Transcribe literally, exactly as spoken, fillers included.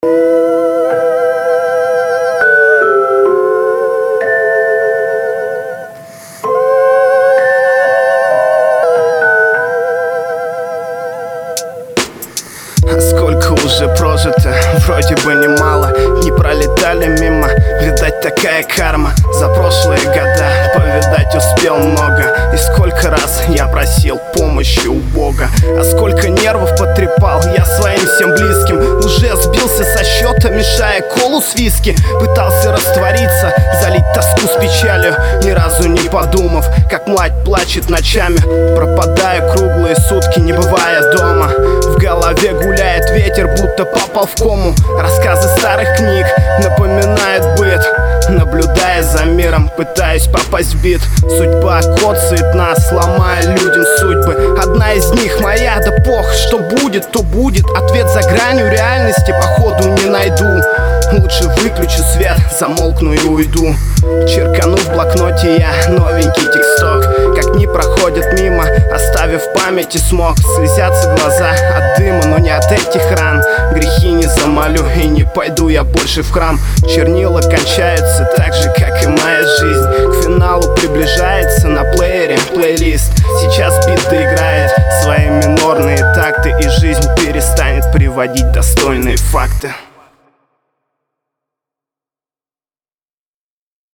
Сколько уже прожито, вроде бы немало. Не пролетали мимо, видать такая карма. За прошлые года повидать успел много. И сколько раз я просил помощи у Бога. А сколько нервов потрепал я своим всем близким. Уже сбился со счета, мешая колу с виски. Пытался раствориться, залить тоску с печалью, ни разу не подумав, как мать плачет ночами. Пропадаю круглые сутки, не бывая дома. В голове гуляет ветер, будто попал в кому. Рассказы старых книг напоминают быт. Наблюдая за миром, пытаюсь попасть в бит. Судьба коцает нас, сломая людям судьбы. Одна из них моя, да пох, что будет, то будет. Ответ за гранью реальности, походу, не найду. Лучше выключу свет, замолкну и уйду. Черкану в блокноте я новенький тексток. Как дни проходят мимо, оставив в памяти смог. Слезятся глаза от дыма, но не от этих ран. Грехи не замолю и не пойду я больше в храм. Чернила кончаются так же, как и моя жизнь. К финалу приближается на плеере плейлист. Сейчас бит доиграет свои минорные такты, и жизнь перестанет приводить достойные факты.